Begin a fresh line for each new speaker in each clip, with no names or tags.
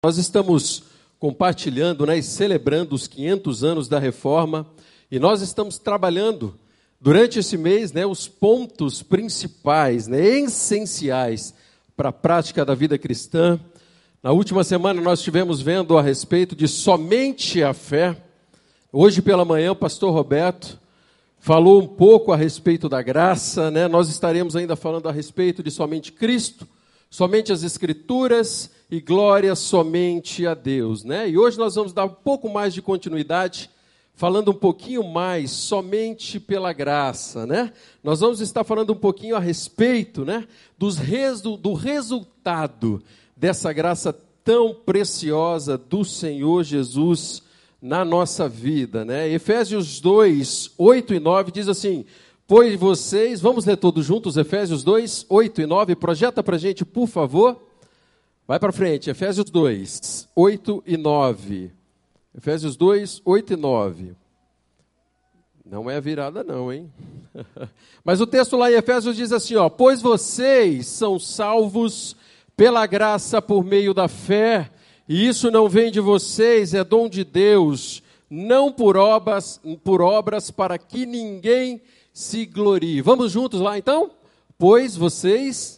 Nós estamos compartilhando, e celebrando os 500 anos da Reforma, e nós estamos trabalhando durante esse mês, os pontos principais, essenciais para a prática da vida cristã. Na última semana nós estivemos vendo a respeito de somente a fé. Hoje pela manhã o pastor Roberto falou um pouco a respeito da graça, Nós estaremos ainda falando a respeito de somente Cristo, somente as Escrituras e glória somente a Deus, E hoje nós vamos dar um pouco mais de continuidade, falando um pouquinho mais somente pela graça, Nós vamos estar falando um pouquinho a respeito, do resultado dessa graça tão preciosa do Senhor Jesus na nossa vida, Efésios 2, 8 e 9 diz assim: pois vocês, vamos ler todos juntos, Efésios 2, 8 e 9, projeta para a gente, por favor. Vai para frente, Efésios 2, 8 e 9. Efésios 2, 8 e 9. Não é a virada não, hein? Mas o texto lá em Efésios diz assim, pois vocês são salvos pela graça por meio da fé, e isso não vem de vocês, é dom de Deus, não por obras para que ninguém se glorie. Vamos juntos lá então? Pois vocês...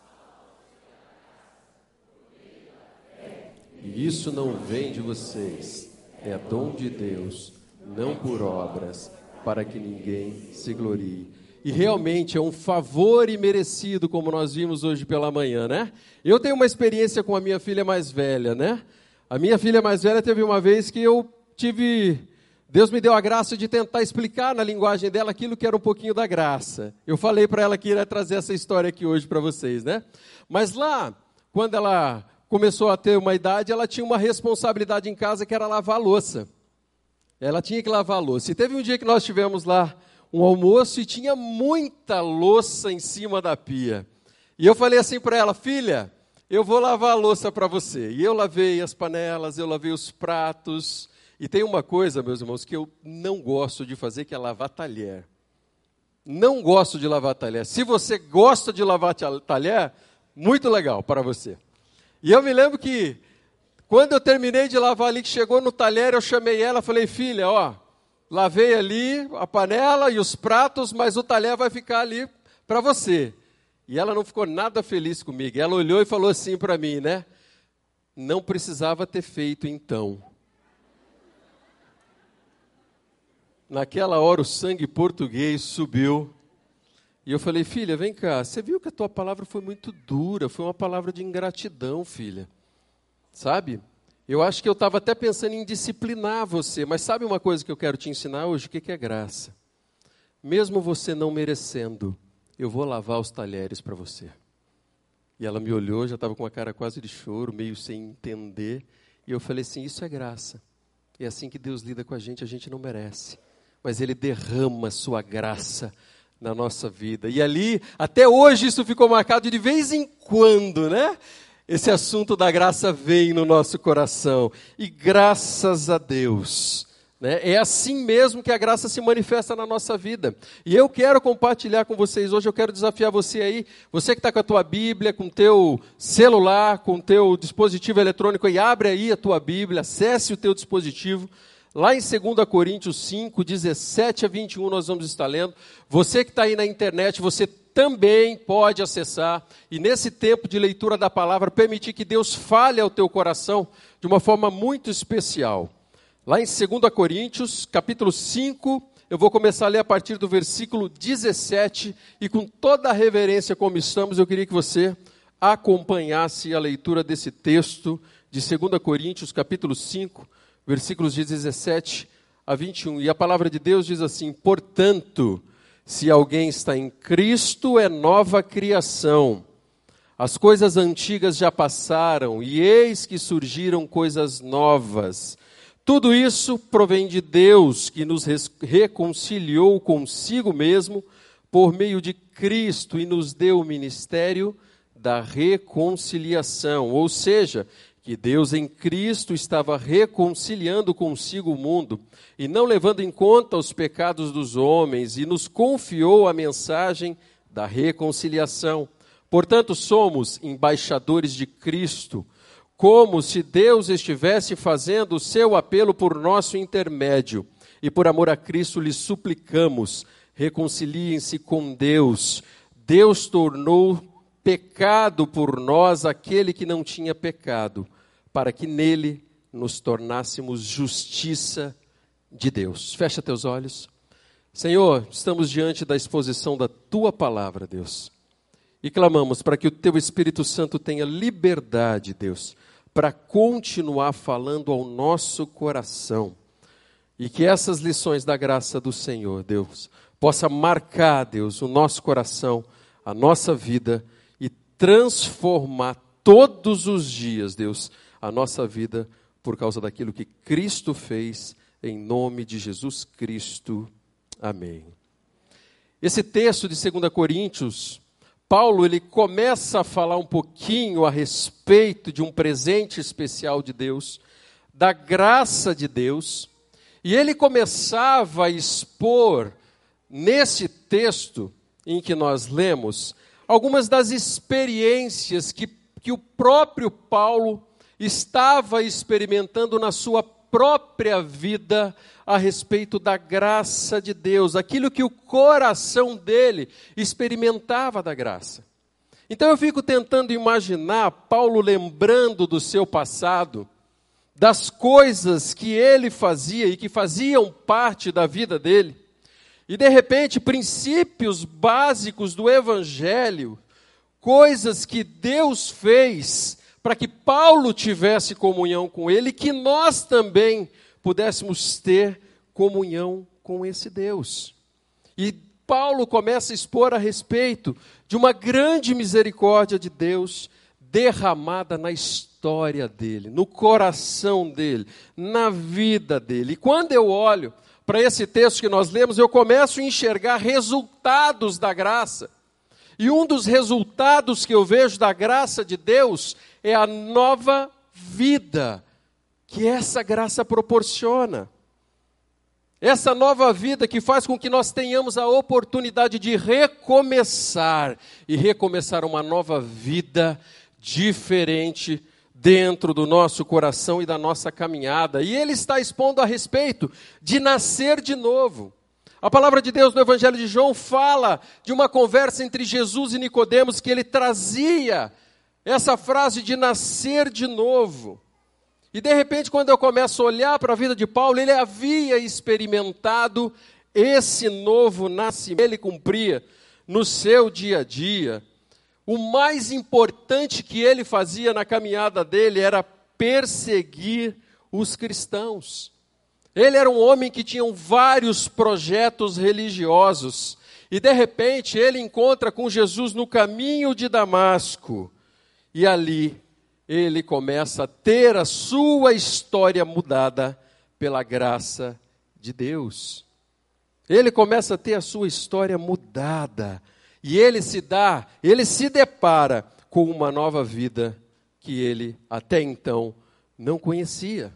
E isso não vem de vocês, é dom de Deus, não por obras, para que ninguém se glorie. E realmente é um favor imerecido, como nós vimos hoje pela manhã, Eu tenho uma experiência com a minha filha mais velha, A minha filha mais velha teve uma vez que Deus me deu a graça de tentar explicar na linguagem dela aquilo que era um pouquinho da graça. Eu falei para ela que iria trazer essa história aqui hoje para vocês, Mas lá, quando ela começou a ter uma idade, ela tinha uma responsabilidade em casa que era lavar a louça. Ela tinha que lavar a louça. E teve um dia que nós tivemos lá um almoço e tinha muita louça em cima da pia. E eu falei assim para ela: filha, eu vou lavar a louça para você. E eu lavei as panelas, eu lavei os pratos. E tem uma coisa, meus irmãos, que eu não gosto de fazer, que é lavar talher. Não gosto de lavar talher. Se você gosta de lavar talher, muito legal para você. E eu me lembro que, quando eu terminei de lavar ali, que chegou no talher, eu chamei ela, falei: filha, lavei ali a panela e os pratos, mas o talher vai ficar ali para você. E ela não ficou nada feliz comigo. Ela olhou e falou assim para mim, não precisava ter feito então. Naquela hora o sangue português subiu. E eu falei: filha, vem cá, você viu que a tua palavra foi muito dura, foi uma palavra de ingratidão, filha. Sabe? Eu acho que eu estava até pensando em disciplinar você, mas sabe uma coisa que eu quero te ensinar hoje? O que é graça? Mesmo você não merecendo, eu vou lavar os talheres para você. E ela me olhou, já estava com uma cara quase de choro, meio sem entender, e eu falei assim: isso é graça. É assim que Deus lida com a gente não merece. Mas Ele derrama a sua graça na nossa vida. E ali, até hoje, isso ficou marcado de vez em quando, Esse assunto da graça vem no nosso coração. E graças a Deus, É assim mesmo que a graça se manifesta na nossa vida. E eu quero compartilhar com vocês hoje, eu quero desafiar você aí, você que está com a tua Bíblia, com o teu celular, com o teu dispositivo eletrônico, e abre aí a tua Bíblia, acesse o teu dispositivo. Lá em 2 Coríntios 5, 17 a 21, nós vamos estar lendo. Você que está aí na internet, você também pode acessar. E nesse tempo de leitura da palavra, permitir que Deus fale ao teu coração de uma forma muito especial. Lá em 2 Coríntios, capítulo 5, eu vou começar a ler a partir do versículo 17. E com toda a reverência como estamos, eu queria que você acompanhasse a leitura desse texto de 2 Coríntios, capítulo 5, versículos de 17 a 21. E a palavra de Deus diz assim: portanto, se alguém está em Cristo, é nova criação. As coisas antigas já passaram, e eis que surgiram coisas novas. Tudo isso provém de Deus, que nos reconciliou consigo mesmo, por meio de Cristo, e nos deu o ministério da reconciliação. Ou seja, que Deus em Cristo estava reconciliando consigo o mundo, e não levando em conta os pecados dos homens, e nos confiou a mensagem da reconciliação. Portanto, somos embaixadores de Cristo, como se Deus estivesse fazendo o seu apelo por nosso intermédio. E por amor a Cristo lhes suplicamos, reconciliem-se com Deus. Deus tornou pecado por nós aquele que não tinha pecado, para que nele nos tornássemos justiça de Deus. Fecha teus olhos. Senhor, estamos diante da exposição da Tua palavra, Deus. E clamamos para que o Teu Espírito Santo tenha liberdade, Deus, para continuar falando ao nosso coração. E que essas lições da graça do Senhor, Deus, possa marcar, Deus, o nosso coração, a nossa vida e transformar todos os dias, Deus, a nossa vida por causa daquilo que Cristo fez, em nome de Jesus Cristo. Amém. Esse texto de 2 Coríntios, Paulo ele começa a falar um pouquinho a respeito de um presente especial de Deus, da graça de Deus, e ele começava a expor, nesse texto em que nós lemos, algumas das experiências que o próprio Paulo estava experimentando na sua própria vida a respeito da graça de Deus, aquilo que o coração dele experimentava da graça. Então eu fico tentando imaginar Paulo lembrando do seu passado, das coisas que ele fazia e que faziam parte da vida dele, e de repente princípios básicos do Evangelho, coisas que Deus fez para que Paulo tivesse comunhão com ele, e que nós também pudéssemos ter comunhão com esse Deus. E Paulo começa a expor a respeito de uma grande misericórdia de Deus derramada na história dele, no coração dele, na vida dele. E quando eu olho para esse texto que nós lemos, eu começo a enxergar resultados da graça. E um dos resultados que eu vejo da graça de Deus é a nova vida que essa graça proporciona. Essa nova vida que faz com que nós tenhamos a oportunidade de recomeçar, e recomeçar uma nova vida diferente dentro do nosso coração e da nossa caminhada. E ele está expondo a respeito de nascer de novo. A palavra de Deus no Evangelho de João fala de uma conversa entre Jesus e Nicodemos, que ele trazia essa frase de nascer de novo. E de repente, quando eu começo a olhar para a vida de Paulo, ele havia experimentado esse novo nascimento, ele cumpria no seu dia a dia. O mais importante que ele fazia na caminhada dele era perseguir os cristãos. Ele era um homem que tinha vários projetos religiosos. E de repente ele encontra com Jesus no caminho de Damasco. E ali ele começa a ter a sua história mudada pela graça de Deus. Ele começa a ter a sua história mudada. E ele se depara com uma nova vida que ele até então não conhecia.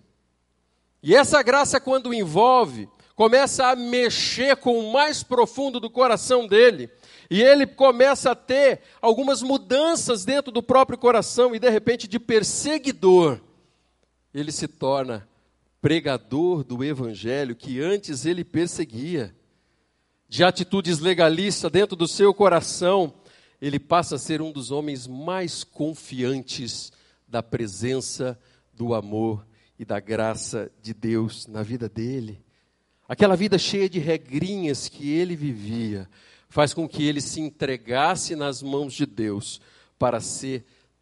E essa graça, quando o envolve, começa a mexer com o mais profundo do coração dele. E ele começa a ter algumas mudanças dentro do próprio coração. E de repente, de perseguidor, ele se torna pregador do Evangelho que antes ele perseguia. De atitudes legalistas dentro do seu coração, ele passa a ser um dos homens mais confiantes da presença, do amor e da graça de Deus na vida dele. Aquela vida cheia de regrinhas que ele vivia, faz com que ele se entregasse nas mãos de Deus para ser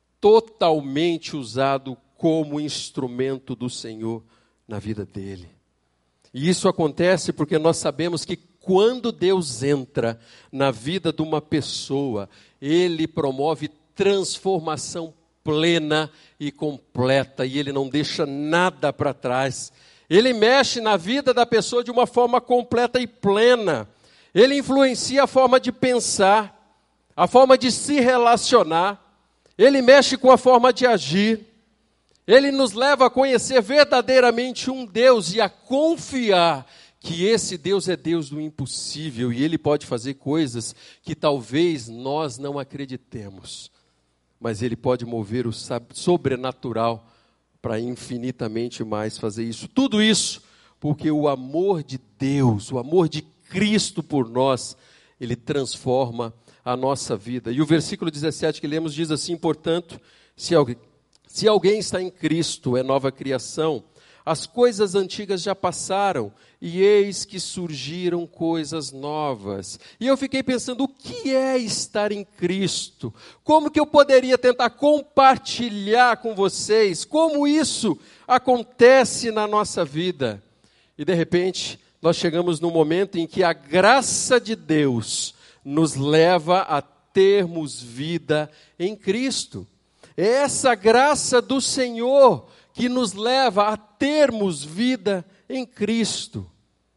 totalmente usado como instrumento do Senhor na vida dele. E isso acontece porque nós sabemos que quando Deus entra na vida de uma pessoa, Ele promove transformação plena e completa, e Ele não deixa nada para trás. Ele mexe na vida da pessoa de uma forma completa e plena. Ele influencia a forma de pensar, a forma de se relacionar. Ele mexe com a forma de agir. Ele nos leva a conhecer verdadeiramente um Deus e a confiar que esse Deus é Deus do impossível e Ele pode fazer coisas que talvez nós não acreditemos. mas Ele pode mover o sobrenatural para infinitamente mais fazer isso. Tudo isso porque o amor de Deus, o amor de Cristo por nós, Ele transforma a nossa vida. E o versículo 17 que lemos diz assim: portanto, se alguém está em Cristo, é nova criação, as coisas antigas já passaram, e eis que surgiram coisas novas. E eu fiquei pensando, o que é estar em Cristo? Como que eu poderia tentar compartilhar com vocês como isso acontece na nossa vida? E de repente, nós chegamos num momento em que a graça de Deus nos leva a termos vida em Cristo. É essa graça do Senhor que nos leva a termos vida em Cristo.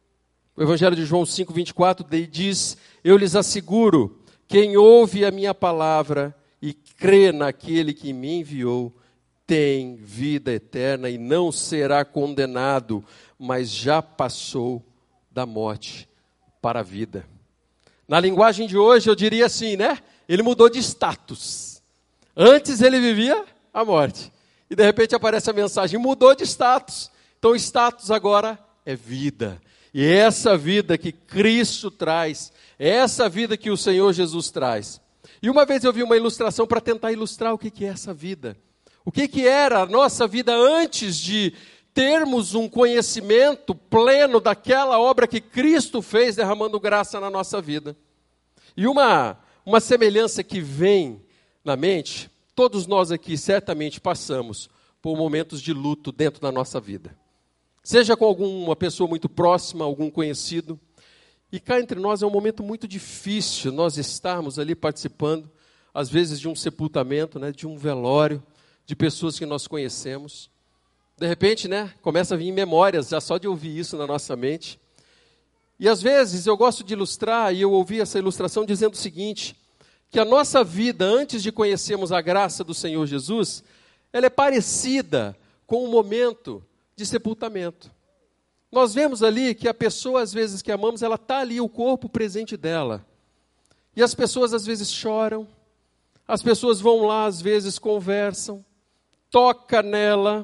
O Evangelho de João 5:24 diz: eu lhes asseguro, quem ouve a minha palavra e crê naquele que me enviou, tem vida eterna e não será condenado, mas já passou da morte para a vida. Na linguagem de hoje eu diria assim, né? Ele mudou de status. Antes ele vivia a morte. E de repente aparece a mensagem, mudou de status. Então o status agora é vida. E é essa vida que Cristo traz, é essa vida que o Senhor Jesus traz. E uma vez eu vi uma ilustração para tentar ilustrar o que é essa vida. O que era a nossa vida antes de termos um conhecimento pleno daquela obra que Cristo fez, derramando graça na nossa vida. E uma semelhança que vem na mente, todos nós aqui certamente passamos por momentos de luto dentro da nossa vida. Seja com alguma pessoa muito próxima, algum conhecido. E cá entre nós é um momento muito difícil nós estarmos ali participando, às vezes de um sepultamento, né, de um velório, de pessoas que nós conhecemos. De repente, né, começa a vir memórias, já só de ouvir isso na nossa mente. E às vezes eu gosto de ilustrar, e eu ouvi essa ilustração dizendo o seguinte, que a nossa vida, antes de conhecermos a graça do Senhor Jesus, ela é parecida com um momento de sepultamento. Nós vemos ali que a pessoa, às vezes, que amamos, ela está ali, o corpo presente dela. E as pessoas, às vezes, choram, as pessoas vão lá, às vezes, conversam, toca nela,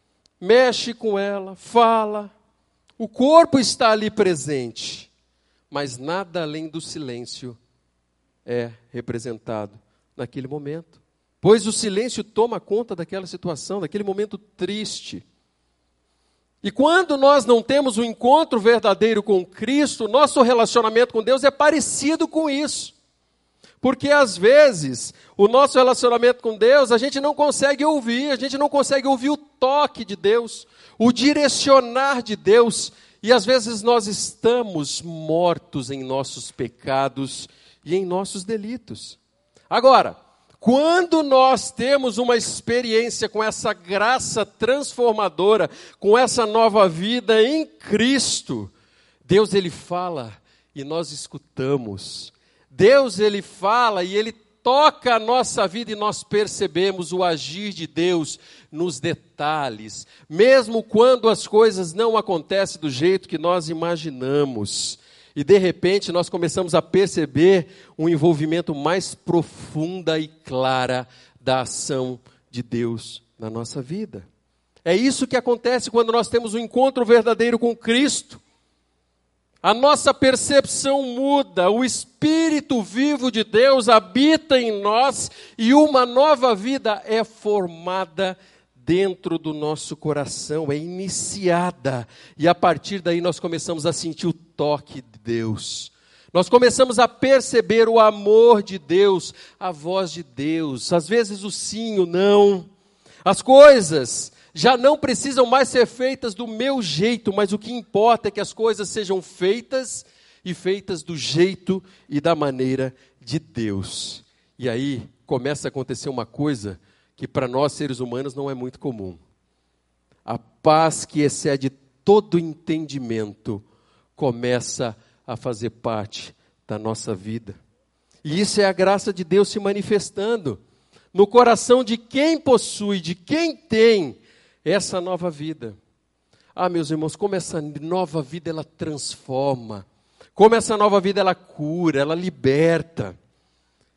mexe com ela, fala. O corpo está ali presente, mas nada além do silêncio é representado naquele momento. Pois o silêncio toma conta daquela situação, daquele momento triste. E quando nós não temos um encontro verdadeiro com Cristo, nosso relacionamento com Deus é parecido com isso. Porque às vezes, o nosso relacionamento com Deus, a gente não consegue ouvir o toque de Deus, o direcionar de Deus, e às vezes nós estamos mortos em nossos pecados e em nossos delitos. Agora, quando nós temos uma experiência com essa graça transformadora, com essa nova vida em Cristo, Deus ele fala e nós escutamos. Deus ele fala e ele toca a nossa vida e nós percebemos o agir de Deus nos detalhes, mesmo quando as coisas não acontecem do jeito que nós imaginamos. E de repente nós começamos a perceber um envolvimento mais profunda e clara da ação de Deus na nossa vida. É isso que acontece quando nós temos um encontro verdadeiro com Cristo. A nossa percepção muda, o Espírito vivo de Deus habita em nós e uma nova vida é formada dentro do nosso coração, é iniciada. E a partir daí nós começamos a sentir o toque de Deus. Nós começamos a perceber o amor de Deus, a voz de Deus. Às vezes o sim, o não. As coisas já não precisam mais ser feitas do meu jeito, mas o que importa é que as coisas sejam feitas e feitas do jeito e da maneira de Deus. E aí começa a acontecer uma coisa que para nós seres humanos não é muito comum. A paz que excede todo entendimento começa a fazer parte da nossa vida. E isso é a graça de Deus se manifestando no coração de quem possui, de quem tem essa nova vida. Ah, meus irmãos, como essa nova vida ela transforma, como essa nova vida ela cura, ela liberta.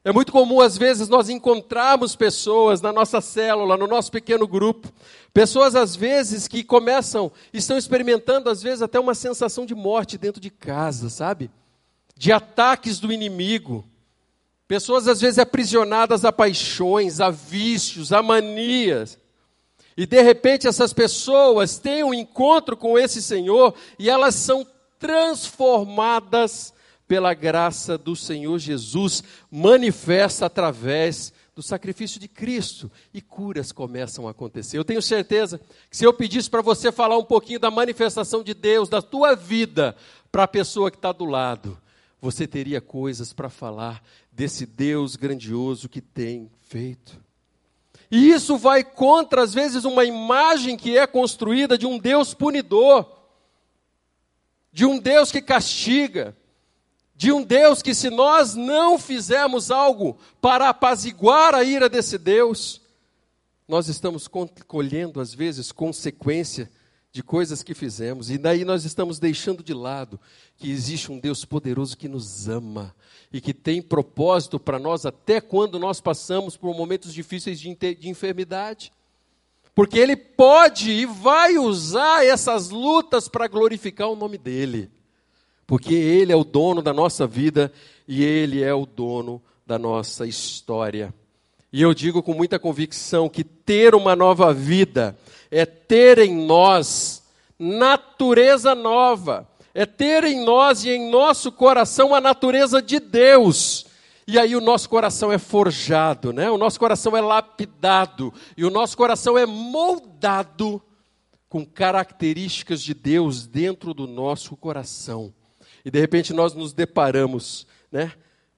É muito comum, às vezes, nós encontrarmos pessoas na nossa célula, no nosso pequeno grupo, pessoas, às vezes, que estão experimentando, às vezes, até uma sensação de morte dentro de casa, sabe? De ataques do inimigo. Pessoas, às vezes, aprisionadas a paixões, a vícios, a manias. E, de repente, essas pessoas têm um encontro com esse Senhor e elas são transformadas pela graça do Senhor Jesus, manifesta através do sacrifício de Cristo, e curas começam a acontecer. Eu tenho certeza que se eu pedisse para você falar um pouquinho da manifestação de Deus, da tua vida, para a pessoa que está do lado, você teria coisas para falar desse Deus grandioso que tem feito. E isso vai contra, às vezes, uma imagem que é construída de um Deus punidor, de um Deus que castiga, de um Deus que, se nós não fizermos algo para apaziguar a ira desse Deus, nós estamos colhendo, às vezes, consequência de coisas que fizemos, e daí nós estamos deixando de lado que existe um Deus poderoso que nos ama, e que tem propósito para nós até quando nós passamos por momentos difíceis de enfermidade. Porque Ele pode e vai usar essas lutas para glorificar o nome dEle. Porque Ele é o dono da nossa vida e Ele é o dono da nossa história. E eu digo com muita convicção que ter uma nova vida é ter em nós natureza nova, é ter em nós e em nosso coração a natureza de Deus. E aí o nosso coração é forjado, né? O nosso coração é lapidado e o nosso coração é moldado com características de Deus dentro do nosso coração. E de repente nós nos deparamos, né,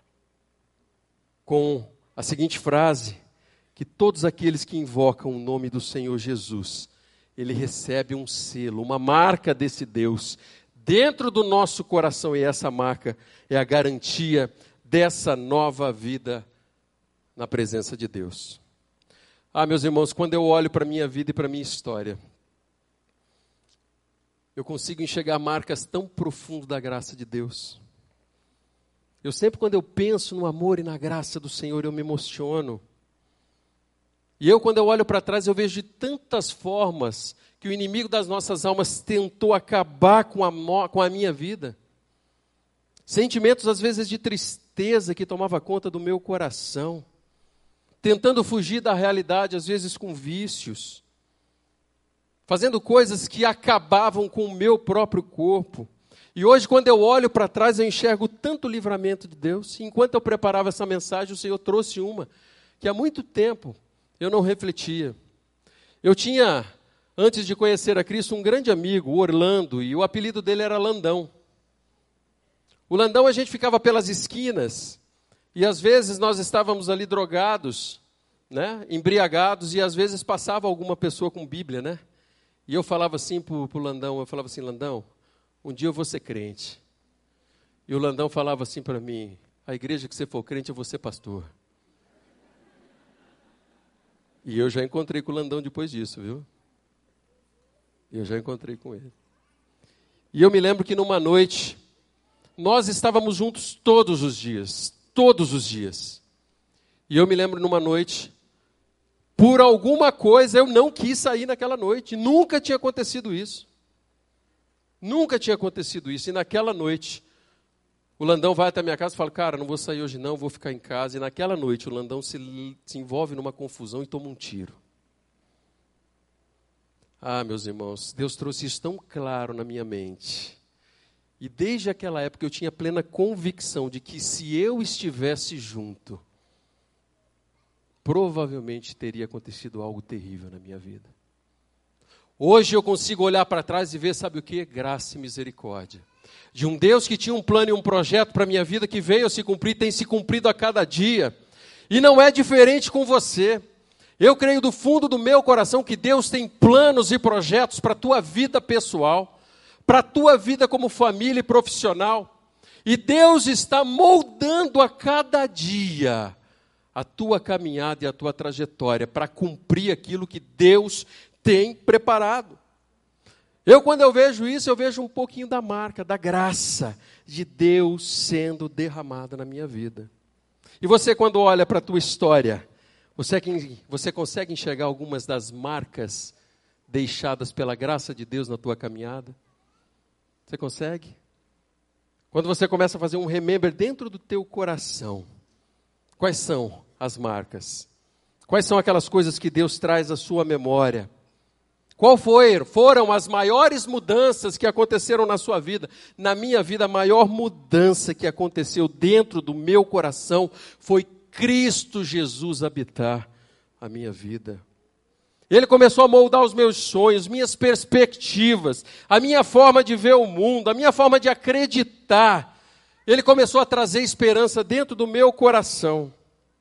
com a seguinte frase, que todos aqueles que invocam o nome do Senhor Jesus, ele recebe um selo, uma marca desse Deus dentro do nosso coração, e essa marca é a garantia dessa nova vida na presença de Deus. Ah, meus irmãos, quando eu olho para a minha vida e para a minha história, eu consigo enxergar marcas tão profundas da graça de Deus. Eu sempre, quando eu penso no amor e na graça do Senhor, eu me emociono. E quando eu olho para trás, eu vejo de tantas formas que o inimigo das nossas almas tentou acabar com a minha vida. Sentimentos, às vezes, de tristeza que tomava conta do meu coração. Tentando fugir da realidade, às vezes com vícios. Fazendo coisas que acabavam com o meu próprio corpo. E hoje, quando eu olho para trás, eu enxergo tanto livramento de Deus. E enquanto eu preparava essa mensagem, o Senhor trouxe uma que há muito tempo eu não refletia. Eu tinha, antes de conhecer a Cristo, um grande amigo, o Orlando, e o apelido dele era Landão. O Landão, a gente ficava pelas esquinas, e às vezes nós estávamos ali drogados, né, embriagados, e às vezes passava alguma pessoa com Bíblia, né? E eu falava assim para o Landão, Landão, um dia eu vou ser crente. E o Landão falava assim para mim, a igreja que você for crente, eu vou ser pastor. E eu já encontrei com o Landão depois disso, viu? Eu já encontrei com ele. E eu me lembro que numa noite, nós estávamos juntos todos os dias. E eu me lembro numa noite, por alguma coisa eu não quis sair naquela noite. Nunca tinha acontecido isso. E naquela noite, o Landão vai até a minha casa e fala, cara, não vou sair hoje não, vou ficar em casa. E naquela noite o Landão se envolve numa confusão e toma um tiro. Ah, meus irmãos, Deus trouxe isso tão claro na minha mente. E desde aquela época eu tinha plena convicção de que se eu estivesse junto, provavelmente teria acontecido algo terrível na minha vida. Hoje eu consigo olhar para trás e ver, sabe o que? Graça e misericórdia. De um Deus que tinha um plano e um projeto para a minha vida que veio a se cumprir, tem se cumprido a cada dia. E não é diferente com você. Eu creio do fundo do meu coração que Deus tem planos e projetos para a tua vida pessoal, para a tua vida como família e profissional. E Deus está moldando a cada dia a tua caminhada e a tua trajetória para cumprir aquilo que Deus tem preparado. Quando eu vejo isso, eu vejo um pouquinho da marca, da graça de Deus sendo derramada na minha vida. E você, quando olha para a tua história, você consegue enxergar algumas das marcas deixadas pela graça de Deus na tua caminhada? Você consegue? Quando você começa a fazer um remember dentro do teu coração, quais são as marcas? Quais são aquelas coisas que Deus traz à sua memória? Foram as maiores mudanças que aconteceram na sua vida? Na minha vida, a maior mudança que aconteceu dentro do meu coração foi Cristo Jesus habitar a minha vida. Ele começou a moldar os meus sonhos, minhas perspectivas, a minha forma de ver o mundo, a minha forma de acreditar. Ele começou a trazer esperança dentro do meu coração.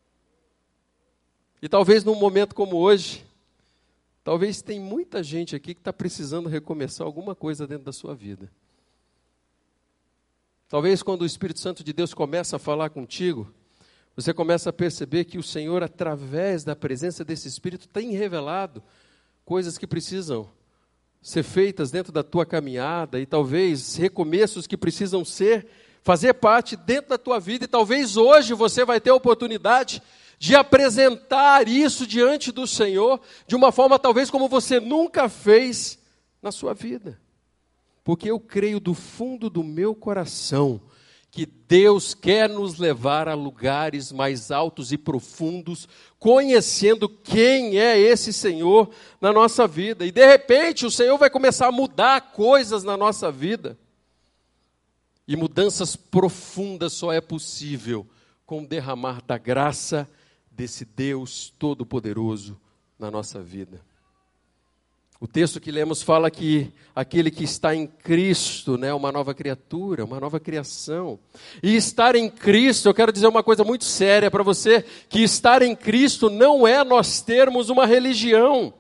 E talvez num momento como hoje, talvez tem muita gente aqui que está precisando recomeçar alguma coisa dentro da sua vida. Talvez quando o Espírito Santo de Deus começa a falar contigo, você começa a perceber que o Senhor, através da presença desse Espírito, tem revelado coisas que precisam ser feitas dentro da tua caminhada, e talvez recomeços que precisam fazer parte dentro da tua vida, e talvez hoje você vai ter a oportunidade de apresentar isso diante do Senhor, de uma forma talvez como você nunca fez na sua vida. Porque eu creio do fundo do meu coração que Deus quer nos levar a lugares mais altos e profundos, conhecendo quem é esse Senhor na nossa vida. E de repente o Senhor vai começar a mudar coisas na nossa vida. E mudanças profundas só é possível com o derramar da graça desse Deus Todo-Poderoso na nossa vida. O texto que lemos fala que aquele que está em Cristo, né, uma nova criatura, uma nova criação. E estar em Cristo, eu quero dizer uma coisa muito séria para você, que estar em Cristo não é nós termos uma religião.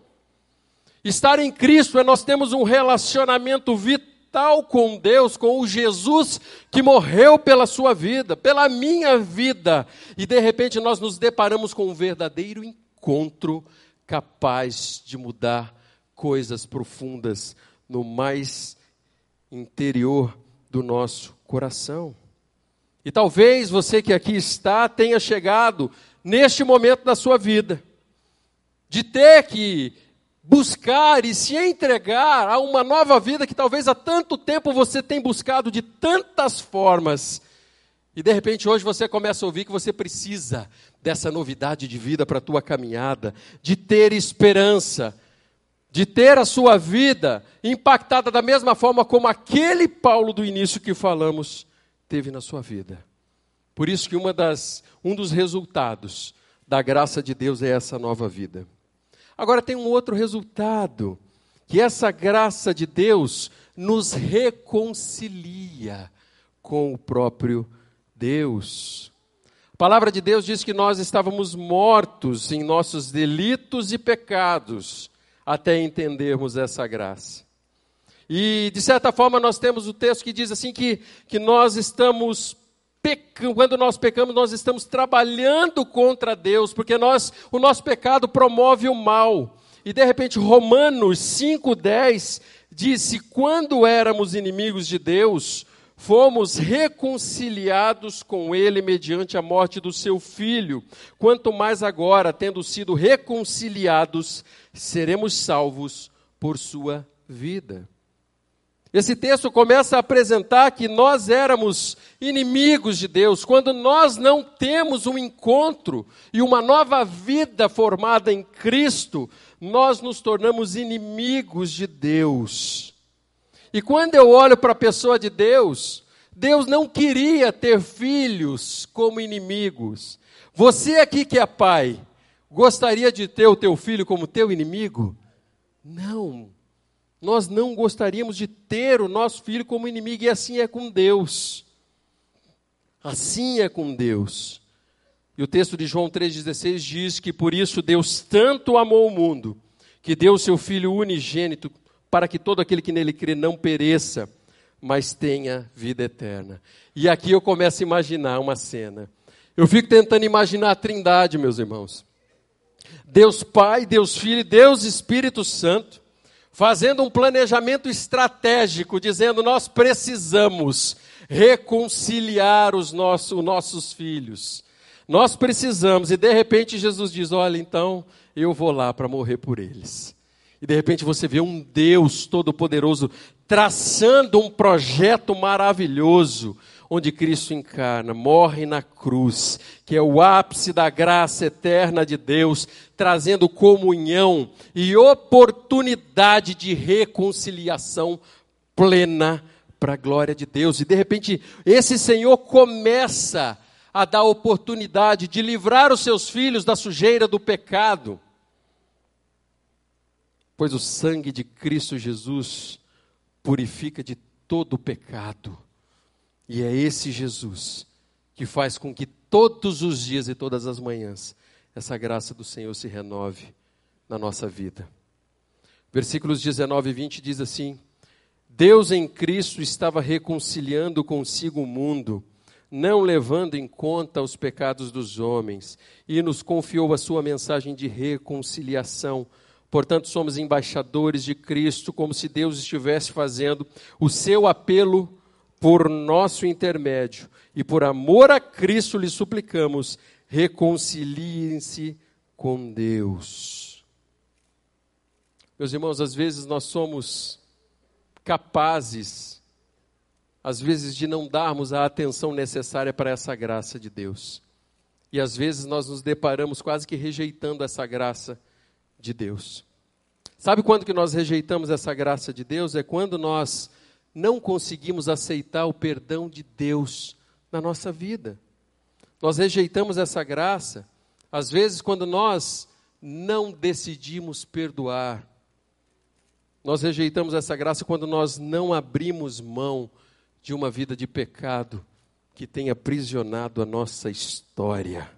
Estar em Cristo é nós termos um relacionamento vital com Deus, com o Jesus que morreu pela sua vida, pela minha vida. E de repente nós nos deparamos com um verdadeiro encontro capaz de mudar coisas profundas no mais interior do nosso coração. E talvez você que aqui está tenha chegado neste momento da sua vida de ter que buscar e se entregar a uma nova vida que talvez há tanto tempo você tem buscado de tantas formas. E de repente hoje você começa a ouvir que você precisa dessa novidade de vida para a tua caminhada, de ter esperança, de ter a sua vida impactada da mesma forma como aquele Paulo do início que falamos teve na sua vida. Por isso que um dos resultados da graça de Deus é essa nova vida. Agora tem um outro resultado, que essa graça de Deus nos reconcilia com o próprio Deus. A palavra de Deus diz que nós estávamos mortos em nossos delitos e pecados, até entendermos essa graça. E, de certa forma, nós temos o texto que diz assim que nós estamos pecando, quando nós pecamos, nós estamos trabalhando contra Deus, porque o nosso pecado promove o mal. E, de repente, Romanos 5,10 diz: quando éramos inimigos de Deus, fomos reconciliados com Ele mediante a morte do seu Filho. Quanto mais agora, tendo sido reconciliados, seremos salvos por sua vida. Esse texto começa a apresentar que nós éramos inimigos de Deus. Quando nós não temos um encontro e uma nova vida formada em Cristo, nós nos tornamos inimigos de Deus. E quando eu olho para a pessoa de Deus, Deus não queria ter filhos como inimigos. Você aqui que é pai, gostaria de ter o teu filho como teu inimigo? Não. Nós não gostaríamos de ter o nosso filho como inimigo, e assim é com Deus. Assim é com Deus. E o texto de João 3,16 diz que por isso Deus tanto amou o mundo, que deu o seu Filho unigênito, para que todo aquele que nele crê não pereça, mas tenha vida eterna. E aqui eu começo a imaginar uma cena. Eu fico tentando imaginar a Trindade, meus irmãos. Deus Pai, Deus Filho, Deus Espírito Santo, fazendo um planejamento estratégico, dizendo: nós precisamos reconciliar os nossos filhos. Nós precisamos, e de repente Jesus diz, olha, então eu vou lá para morrer por eles. E de repente você vê um Deus Todo-Poderoso traçando um projeto maravilhoso, onde Cristo encarna, morre na cruz, que é o ápice da graça eterna de Deus, trazendo comunhão e oportunidade de reconciliação plena para a glória de Deus. E de repente esse Senhor começa a dar oportunidade de livrar os seus filhos da sujeira do pecado. Pois o sangue de Cristo Jesus purifica de todo o pecado. E é esse Jesus que faz com que todos os dias e todas as manhãs essa graça do Senhor se renove na nossa vida. Versículos 19 e 20 diz assim: Deus em Cristo estava reconciliando consigo o mundo, não levando em conta os pecados dos homens, e nos confiou a sua mensagem de reconciliação. Portanto, somos embaixadores de Cristo, como se Deus estivesse fazendo o seu apelo por nosso intermédio. E por amor a Cristo lhe suplicamos, reconciliem-se com Deus. Meus irmãos, às vezes nós somos capazes, às vezes, de não darmos a atenção necessária para essa graça de Deus. E às vezes nós nos deparamos quase que rejeitando essa graça de Deus. Sabe quando que nós rejeitamos essa graça de Deus? É quando nós não conseguimos aceitar o perdão de Deus na nossa vida. Nós rejeitamos essa graça, às vezes, quando nós não decidimos perdoar. Nós rejeitamos essa graça quando nós não abrimos mão de uma vida de pecado que tem aprisionado a nossa história.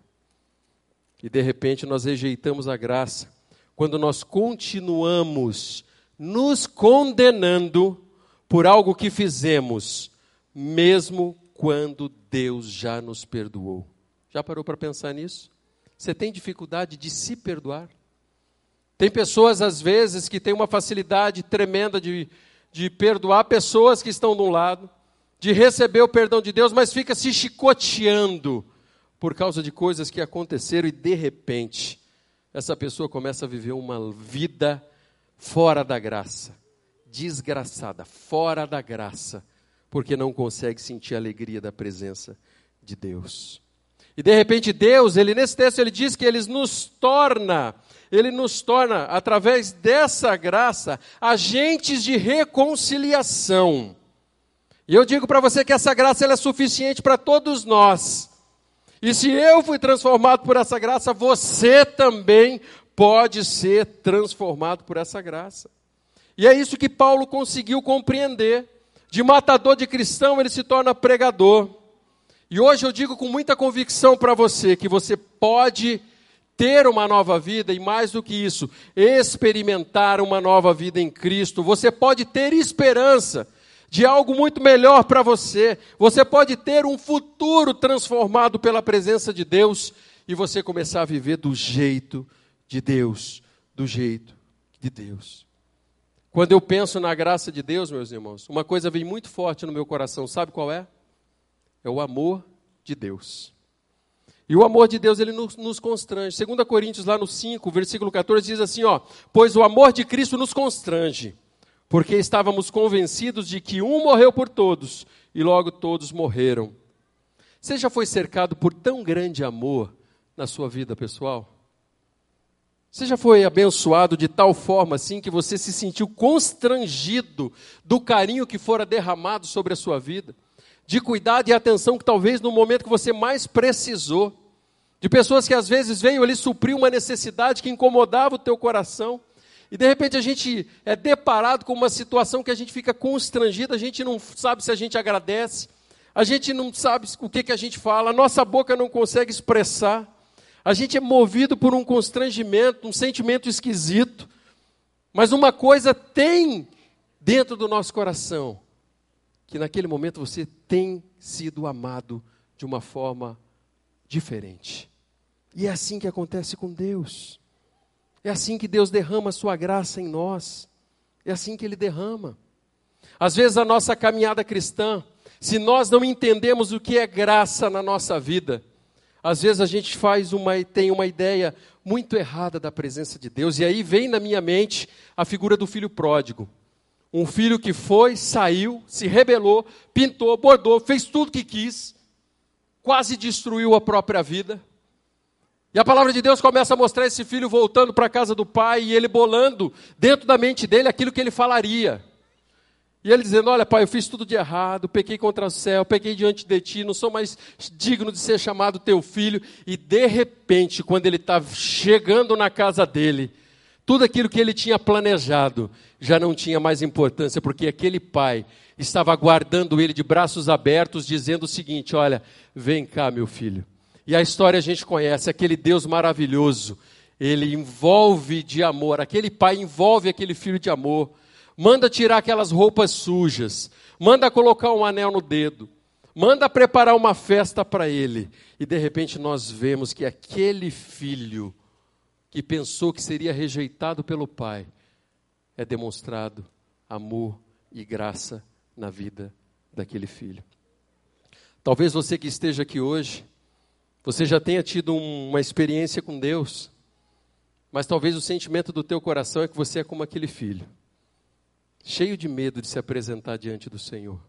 E de repente nós rejeitamos a graça quando nós continuamos nos condenando por algo que fizemos, mesmo quando Deus já nos perdoou. Já parou para pensar nisso? Você tem dificuldade de se perdoar? Tem pessoas, às vezes, que têm uma facilidade tremenda de perdoar pessoas que estão de um lado, de receber o perdão de Deus, mas fica se chicoteando por causa de coisas que aconteceram e, de repente, essa pessoa começa a viver uma vida fora da graça, desgraçada, fora da graça, porque não consegue sentir a alegria da presença de Deus. E de repente Deus, nesse texto ele diz que Ele nos torna, através dessa graça, agentes de reconciliação. E eu digo para você que essa graça ela é suficiente para todos nós. E se eu fui transformado por essa graça, você também pode ser transformado por essa graça. E é isso que Paulo conseguiu compreender. De matador de cristão, ele se torna pregador. E hoje eu digo com muita convicção para você, que você pode ter uma nova vida, e mais do que isso, experimentar uma nova vida em Cristo. Você pode ter esperança de algo muito melhor para você. Você pode ter um futuro transformado pela presença de Deus e você começar a viver do jeito de Deus, do jeito de Deus. Quando eu penso na graça de Deus, meus irmãos, uma coisa vem muito forte no meu coração, sabe qual é? É o amor de Deus. E o amor de Deus, ele nos constrange. 2 Coríntios, lá no 5, versículo 14, diz assim, pois o amor de Cristo nos constrange, porque estávamos convencidos de que um morreu por todos, e logo todos morreram. Você já foi cercado por tão grande amor na sua vida pessoal? Você já foi abençoado de tal forma assim que você se sentiu constrangido do carinho que fora derramado sobre a sua vida? De cuidado e atenção que talvez no momento que você mais precisou. De pessoas que às vezes veio ali suprir uma necessidade que incomodava o teu coração. E de repente a gente é deparado com uma situação que a gente fica constrangido, a gente não sabe se a gente agradece, a gente não sabe o que a gente fala, a nossa boca não consegue expressar, a gente é movido por um constrangimento, um sentimento esquisito, mas uma coisa tem dentro do nosso coração, que naquele momento você tem sido amado de uma forma diferente. E é assim que acontece com Deus. É assim que Deus derrama a sua graça em nós. É assim que Ele derrama. Às vezes a nossa caminhada cristã, se nós não entendemos o que é graça na nossa vida, Às vezes a gente tem uma ideia muito errada da presença de Deus, e aí vem na minha mente a figura do filho pródigo. Um filho que foi, saiu, se rebelou, pintou, bordou, fez tudo que quis, quase destruiu a própria vida. E a palavra de Deus começa a mostrar esse filho voltando para a casa do pai, e ele bolando dentro da mente dele aquilo que ele falaria. E ele dizendo, olha pai, eu fiz tudo de errado, pequei contra o céu, pequei diante de ti, não sou mais digno de ser chamado teu filho. E de repente, quando ele está chegando na casa dele, tudo aquilo que ele tinha planejado já não tinha mais importância, porque aquele pai estava aguardando ele de braços abertos, dizendo o seguinte, olha, vem cá meu filho. E a história a gente conhece, aquele Deus maravilhoso, ele envolve de amor, aquele pai envolve aquele filho de amor, manda tirar aquelas roupas sujas, manda colocar um anel no dedo, manda preparar uma festa para ele. E de repente nós vemos que aquele filho que pensou que seria rejeitado pelo pai, é demonstrado amor e graça na vida daquele filho. Talvez você que esteja aqui hoje, você já tenha tido uma experiência com Deus, mas talvez o sentimento do teu coração é que você é como aquele filho, cheio de medo de se apresentar diante do Senhor.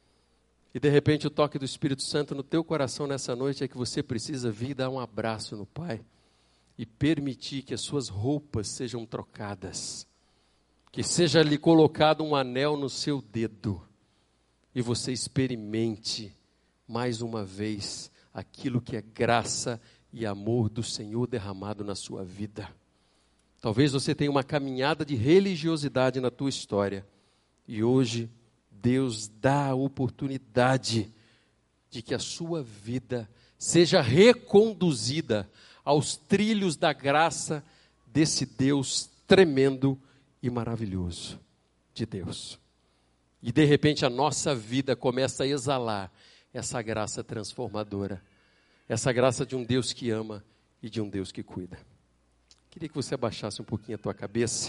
E de repente o toque do Espírito Santo no teu coração nessa noite é que você precisa vir dar um abraço no Pai e permitir que as suas roupas sejam trocadas, que seja lhe colocado um anel no seu dedo e você experimente mais uma vez aquilo que é graça e amor do Senhor derramado na sua vida. Talvez você tenha uma caminhada de religiosidade na tua história e hoje Deus dá a oportunidade de que a sua vida seja reconduzida aos trilhos da graça desse Deus tremendo e maravilhoso de Deus. E de repente a nossa vida começa a exalar essa graça transformadora, essa graça de um Deus que ama e de um Deus que cuida. Queria que você abaixasse um pouquinho a tua cabeça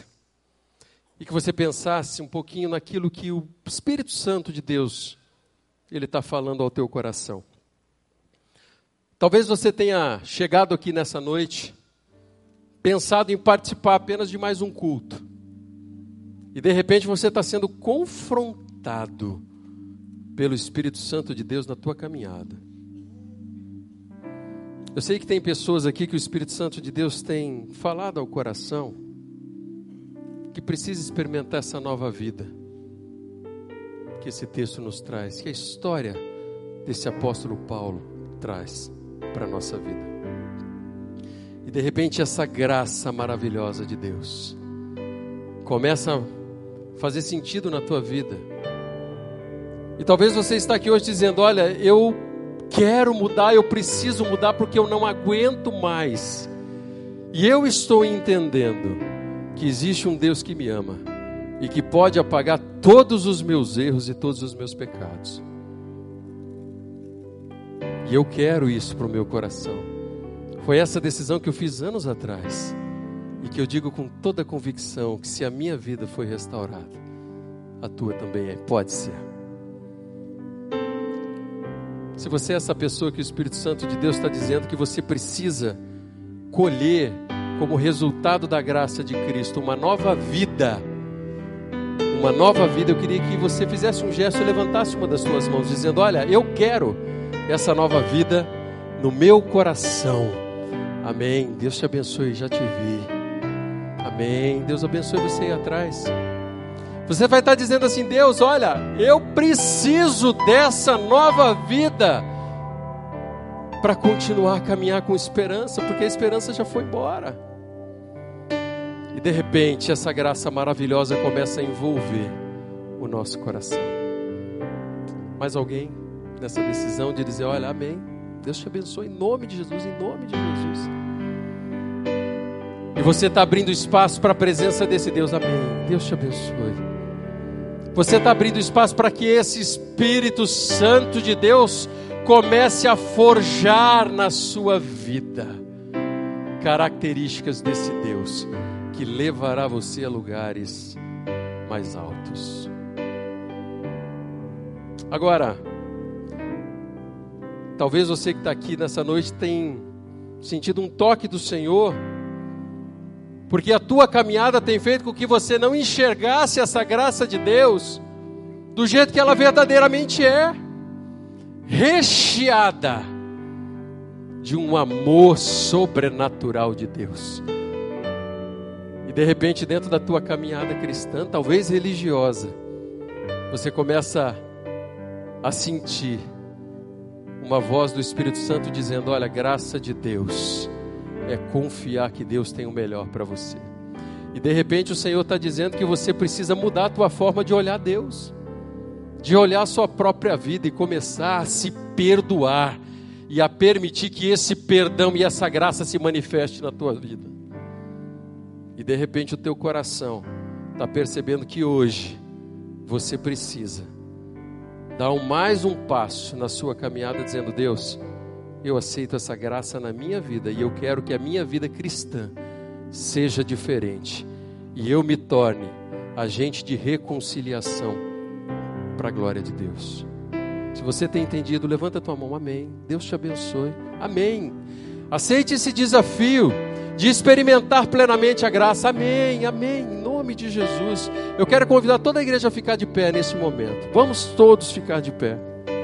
e que você pensasse um pouquinho naquilo que o Espírito Santo de Deus, ele está falando ao teu coração. Talvez você tenha chegado aqui nessa noite, pensado em participar apenas de mais um culto. E de repente você está sendo confrontado pelo Espírito Santo de Deus na tua caminhada. Eu sei que tem pessoas aqui que o Espírito Santo de Deus tem falado ao coração, que precisa experimentar essa nova vida que esse texto nos traz, que a história desse apóstolo Paulo traz para a nossa vida. E de repente essa graça maravilhosa de Deus começa a fazer sentido na tua vida. E talvez você está aqui hoje dizendo, olha, eu quero mudar, eu preciso mudar porque eu não aguento mais. E eu estou entendendo que existe um Deus que me ama e que pode apagar todos os meus erros e todos os meus pecados. E eu quero isso para o meu coração. Foi essa decisão que eu fiz anos atrás. E que eu digo com toda a convicção que se a minha vida foi restaurada, a tua também é, pode ser. Se você é essa pessoa que o Espírito Santo de Deus está dizendo que você precisa colher como resultado da graça de Cristo uma nova vida, eu queria que você fizesse um gesto e levantasse uma das suas mãos dizendo, olha, eu quero essa nova vida no meu coração. Amém. Deus te abençoe, já te vi. Amém. Deus abençoe você aí atrás. Você vai estar dizendo assim, Deus, olha, eu preciso dessa nova vida para continuar a caminhar com esperança, porque a esperança já foi embora. E de repente essa graça maravilhosa começa a envolver o nosso coração. Mais alguém nessa decisão de dizer, olha, amém, Deus te abençoe, em nome de Jesus, em nome de Jesus. E você está abrindo espaço para a presença desse Deus, amém, Deus te abençoe. Você está abrindo espaço para que esse Espírito Santo de Deus comece a forjar na sua vida características desse Deus que levará você a lugares mais altos. Agora, Talvez você que está aqui nessa noite tenha sentido um toque do Senhor, porque a tua caminhada tem feito com que você não enxergasse essa graça de Deus do jeito que ela verdadeiramente é, recheada de um amor sobrenatural de Deus. E de repente, dentro da tua caminhada cristã, talvez religiosa, você começa a sentir uma voz do Espírito Santo dizendo: olha, a graça de Deus é confiar que Deus tem o melhor para você. E de repente o Senhor está dizendo que você precisa mudar a tua forma de olhar Deus, de olhar a sua própria vida e começar a se perdoar e a permitir que esse perdão e essa graça se manifeste na tua vida. E de repente o teu coração está percebendo que hoje você precisa dar mais um passo na sua caminhada, dizendo: Deus, eu aceito essa graça na minha vida e eu quero que a minha vida cristã seja diferente e eu me torne agente de reconciliação para a glória de Deus. Se você tem entendido, levanta a tua mão. Amém. Deus te abençoe. Amém. Aceite esse desafio de experimentar plenamente a graça. Amém, amém, em nome de Jesus. Eu quero convidar toda a igreja a ficar de pé nesse momento. Vamos todos ficar de pé.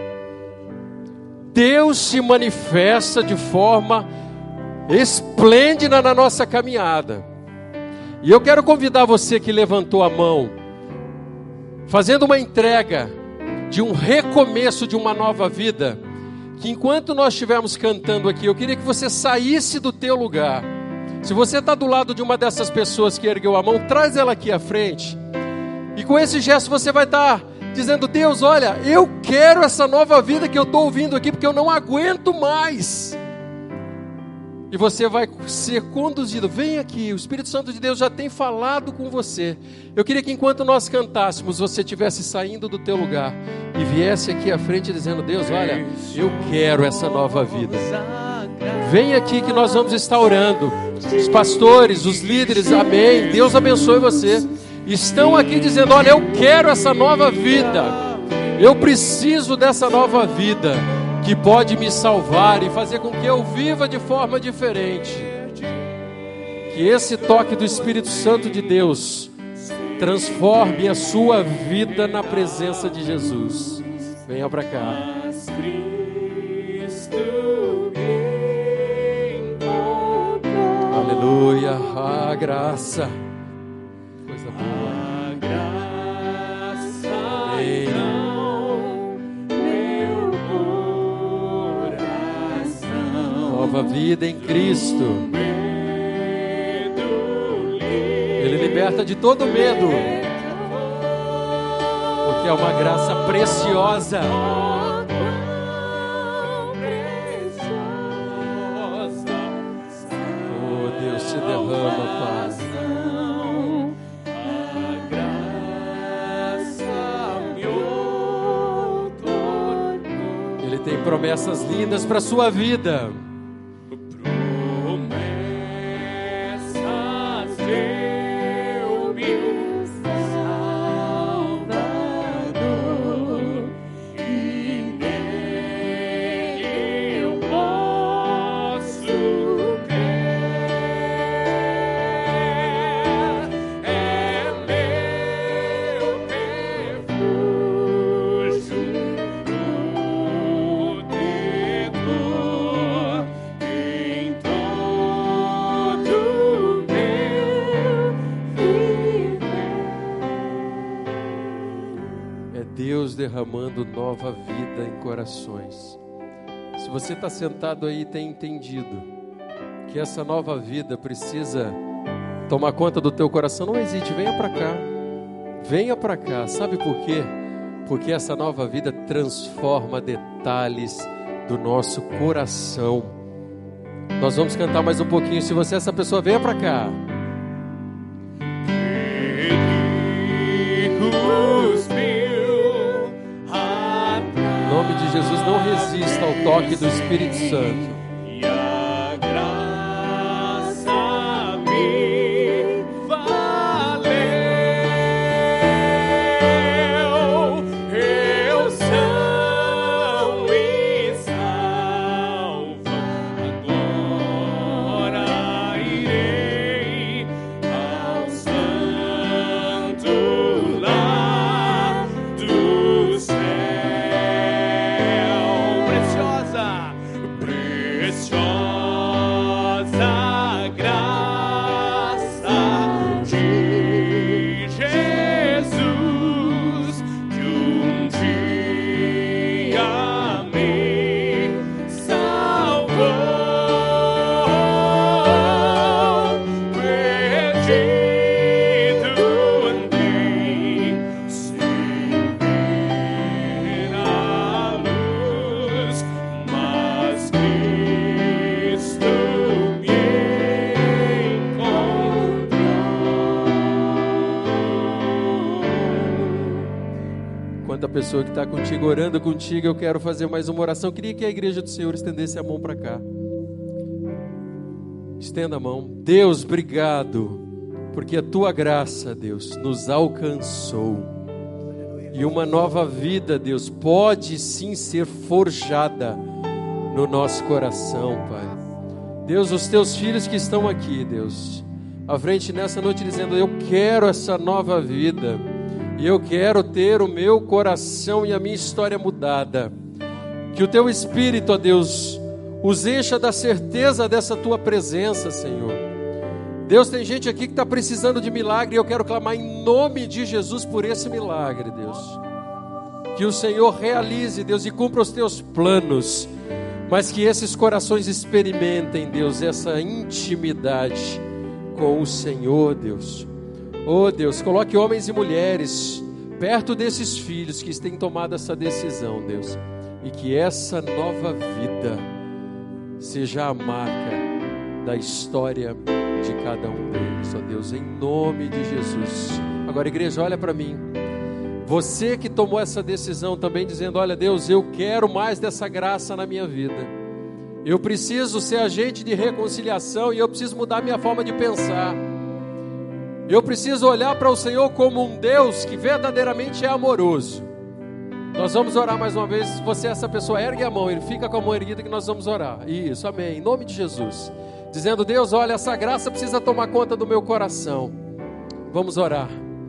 Deus se manifesta de forma esplêndida na nossa caminhada. E eu quero convidar você que levantou a mão, fazendo uma entrega de um recomeço de uma nova vida, que enquanto nós estivermos cantando aqui, eu queria que você saísse do teu lugar. Se você está do lado de uma dessas pessoas que ergueu a mão, traz ela aqui à frente. E com esse gesto você vai estar dizendo: Deus, olha, eu quero essa nova vida que eu estou ouvindo aqui, porque eu não aguento mais. E você vai ser conduzido. Vem aqui, o Espírito Santo de Deus já tem falado com você. Eu queria que enquanto nós cantássemos, você estivesse saindo do teu lugar e viesse aqui à frente dizendo: Deus, olha, eu quero essa nova vida. Vem aqui que nós vamos estar orando. Os pastores, os líderes, amém, Deus abençoe você, estão aqui dizendo: olha, eu quero essa nova vida. Eu preciso dessa nova vida que pode me salvar e fazer com que eu viva de forma diferente. Que esse toque do Espírito Santo de Deus transforme a sua vida na presença de Jesus. Venha para cá. Aleluia, a graça, coisa boa. Amém. Nova vida em Cristo. Ele liberta de todo medo, porque é uma graça preciosa. Oh, Deus, se derrama, Pai. Ele tem promessas lindas para a sua vida. Derramando nova vida em corações. Se você está sentado aí e tem entendido que essa nova vida precisa tomar conta do teu coração, não hesite, venha para cá. Venha para cá. Sabe por quê? Porque essa nova vida transforma detalhes do nosso coração. Nós vamos cantar mais um pouquinho. Se você é essa pessoa, venha para cá. Em nome de Jesus, não resista ao toque do Espírito Santo.
E a graça me valeu. Eu são e salvo.
Enquanto a pessoa que está contigo, orando contigo, eu quero fazer mais uma oração. Eu queria que a igreja do Senhor estendesse a mão para cá. Estenda a mão. Deus, obrigado, porque a tua graça, Deus, nos alcançou. E uma nova vida, Deus, pode sim ser forjada no nosso coração, Pai. Deus, os teus filhos que estão aqui, Deus, à frente nessa noite dizendo, eu quero essa nova vida. E eu quero ter o meu coração e a minha história mudada. Que o teu Espírito, ó Deus, os encha da certeza dessa tua presença, Senhor. Deus, tem gente aqui que está precisando de milagre e eu quero clamar em nome de Jesus por esse milagre, Deus. Que o Senhor realize, Deus, e cumpra os teus planos, mas que esses corações experimentem, Deus, essa intimidade com o Senhor, Deus. Oh Deus, coloque homens e mulheres perto desses filhos que têm tomado essa decisão, Deus. E que essa nova vida seja a marca da história de cada um deles, ó Deus, em nome de Jesus. Agora, igreja, olha para mim. Você que tomou essa decisão também dizendo, olha Deus, eu quero mais dessa graça na minha vida. Eu preciso ser agente de reconciliação e eu preciso mudar minha forma de pensar. Eu preciso olhar para o Senhor como um Deus que verdadeiramente é amoroso. Nós vamos orar mais uma vez. Se você é essa pessoa, ergue a mão, ele fica com a mão erguida que nós vamos orar. Isso, amém, em nome de Jesus. Dizendo, Deus, olha, essa graça precisa tomar conta do meu coração. Vamos orar.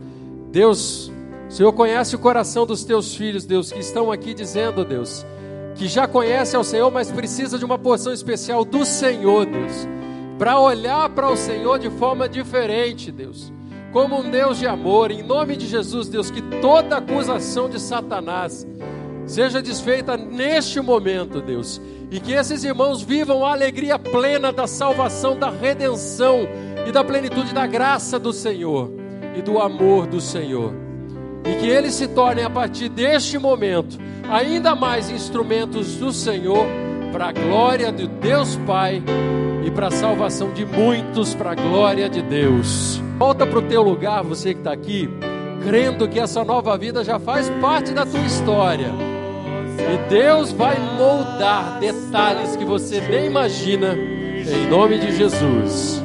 Deus, o Senhor conhece o coração dos teus filhos, Deus, que estão aqui dizendo, Deus, que já conhece ao Senhor, mas precisa de uma porção especial do Senhor, Deus, para olhar para o Senhor de forma diferente, Deus, como um Deus de amor. Em nome de Jesus, Deus, que toda acusação de Satanás seja desfeita neste momento, Deus, e que esses irmãos vivam a alegria plena da salvação, da redenção e da plenitude da graça do Senhor e do amor do Senhor, e que eles se tornem a partir deste momento ainda mais instrumentos do Senhor para a glória de Deus Pai e para a salvação de muitos, para a glória de Deus. Volta para o teu lugar, você que está aqui, crendo que essa nova vida já faz parte da tua história. E Deus vai moldar detalhes que você nem imagina, em nome de Jesus.